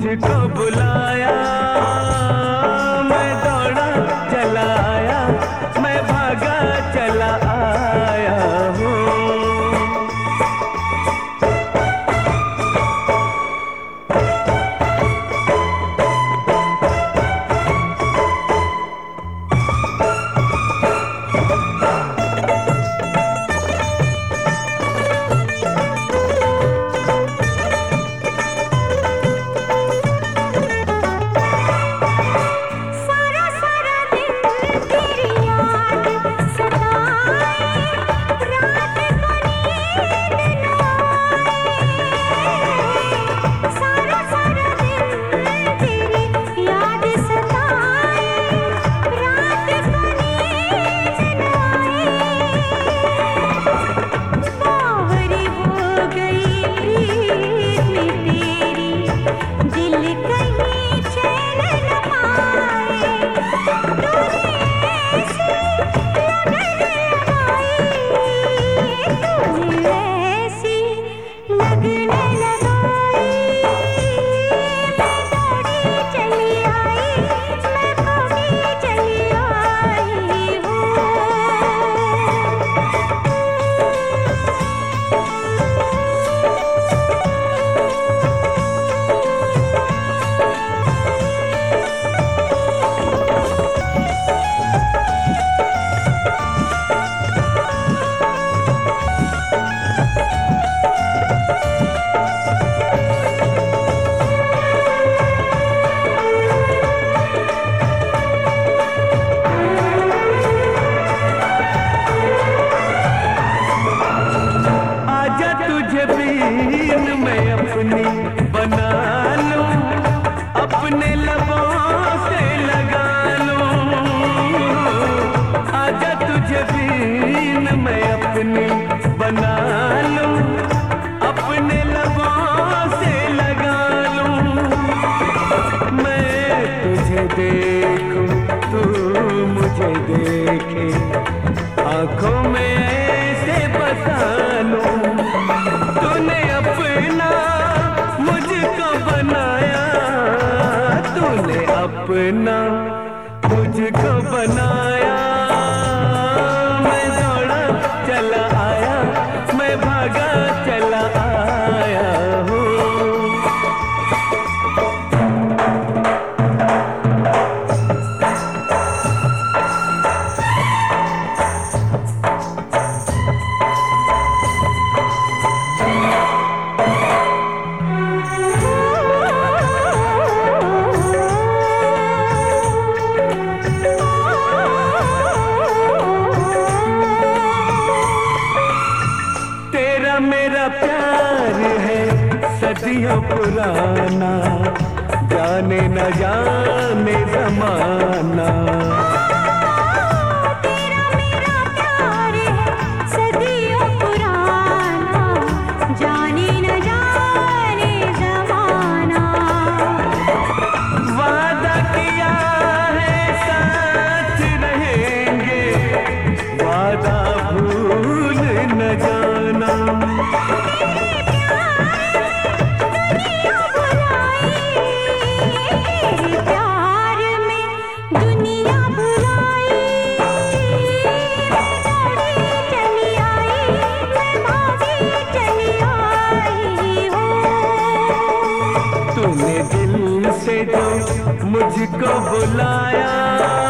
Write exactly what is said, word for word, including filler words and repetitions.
मुझको बुलाया, मैं दौड़ा चला आया, मैं भागा चला आया हूँ। अपने लबों से लगा लूं, आजा तुझे बीन मैं अपनी बना लूं, अपने लबों से लगा लूं। मैं तुझे देखूं तू मुझे देखे, आंखों में ऐसे बसा लूं। तूने अपना मुझको बनाया, तूने अपना मुझको बनाया। मैं दौड़ा चला आया, मैं भागा चला आया हूँ। मेरा प्यार है सदियों पुराना, जाने न जाने ज़माना। तेरा मेरा प्यार है सदियों पुराना, जाने न जाने ज़माना। वादा किया है साथ रहेंगे, वादा भूल न जाना। तूने दिल से जो मुझको बुलाया,